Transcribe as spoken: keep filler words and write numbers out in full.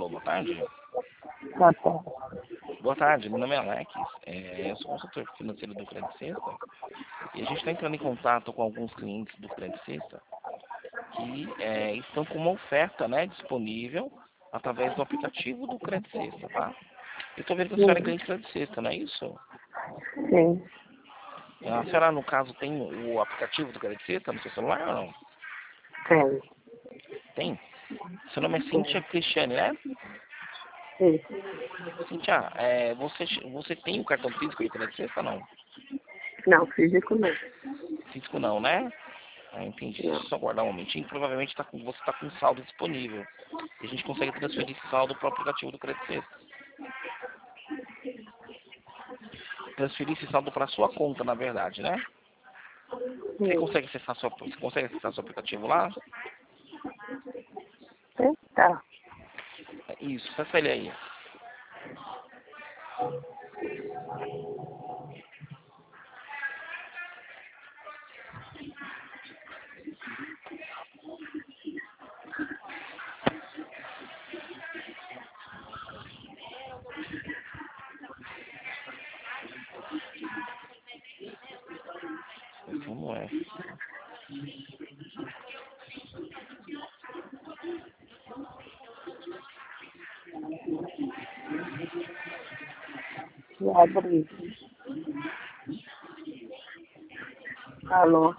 boa tarde. Boa tarde. Boa tarde, meu nome é Alex, é, eu sou consultor financeiro do Credit Sexta e a gente está entrando em contato com alguns clientes do Credit Sexta que é, estão com uma oferta, né, disponível através do aplicativo do Credit Sexta, tá? Eu estou vendo que a senhora é cliente do Credit Sexta, não é isso? Sim. A senhora, no caso, tem o aplicativo do Credit Sexta no seu celular ou não? Tem. Tem? Seu nome é Cíntia Cristiane, né? Sim. Cíntia, é, você, você tem o cartão físico do Credit Sexta ou não? Não, físico não. Físico não, né? Ah, entendi. Deixa Não. eu só guardar um momentinho. Provavelmente tá com, você está com saldo disponível. E a gente consegue transferir esse saldo para o aplicativo do Credit Sexta. Transferir esse saldo para a sua conta, na verdade, né? Você Sim. consegue acessar sua, você consegue acessar seu aplicativo lá? Sim. Tá. Isso, acessa ele aí. Como é? Já abri. Alô?